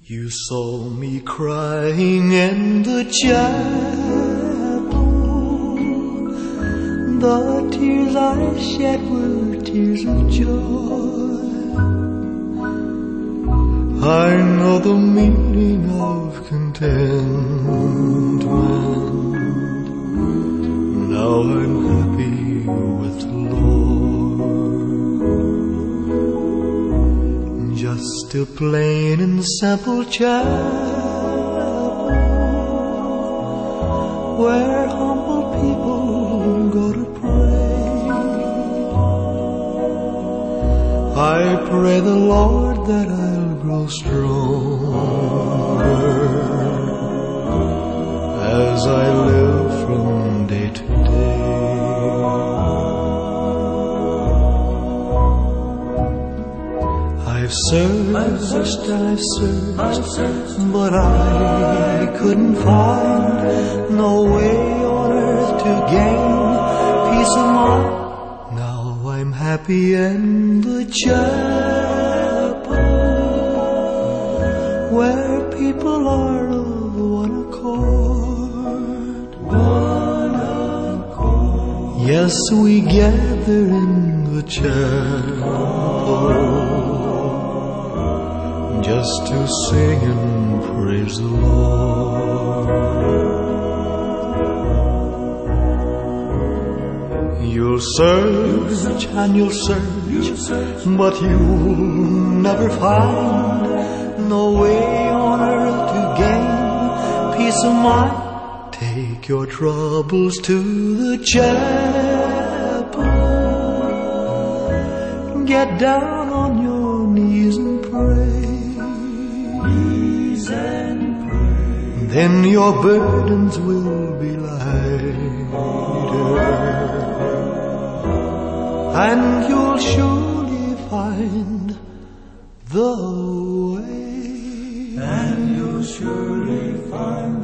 You saw me crying in the chapel. The tears I shed were tears of joy. I know the meaning of contentment. Now I'm happy with the Lord. Just a plain and simple chapel where humble people go to pray. I pray the Lord that I'll grow stronger as I live from day to day. I've searched, but I couldn't find no way on earth to gain peace of mind. Now I'm happy in the chapel where people are of one accord. Yes, we gather in the chapel just to sing and praise the Lord. You'll search and you'll search, but you'll never find no way on earth to gain peace of mind. Take your troubles to the chapel. Get down on your knees and pray. Then your burdens will be lighter, and you'll surely find the way. And you'll surely find